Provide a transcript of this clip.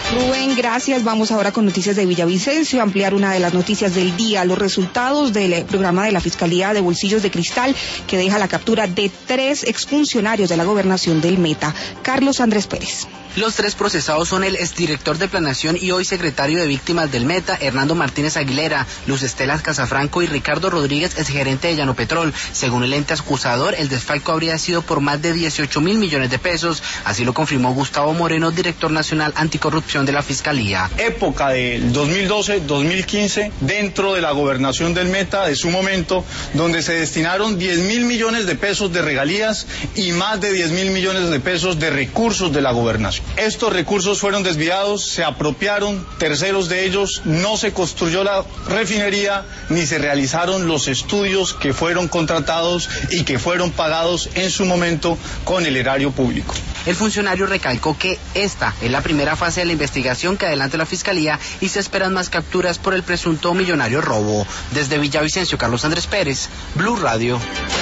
Rubén, gracias. Vamos ahora con noticias de Villavicencio, ampliar una de las noticias del día, los resultados del programa de la Fiscalía de Bolsillos de Cristal, que deja la captura de 3 exfuncionarios de la gobernación del Meta. Carlos Andrés Pérez. Los 3 procesados son el exdirector de Planeación y hoy secretario de Víctimas del Meta, Hernando Martínez Aguilera, Luz Estela Casafranco y Ricardo Rodríguez, exgerente de Llanopetrol. Según el ente acusador, el desfalco habría sido por más de 18.000 millones de pesos. Así lo confirmó Gustavo Moreno, director nacional anticorrupción de la Fiscalía. Época del 2012-2015, dentro de la gobernación del Meta, de su momento, donde se destinaron 10.000 millones de pesos de regalías y más de 10.000 millones de pesos de recursos de la gobernación. Estos recursos fueron desviados, se apropiaron terceros de ellos, no se construyó la refinería ni se realizaron los estudios que fueron contratados y que fueron pagados en su momento con el erario público. El funcionario recalcó que esta es la primera fase de la investigación que adelanta la Fiscalía y se esperan más capturas por el presunto millonario robo. Desde Villavicencio, Carlos Andrés Pérez, Blue Radio.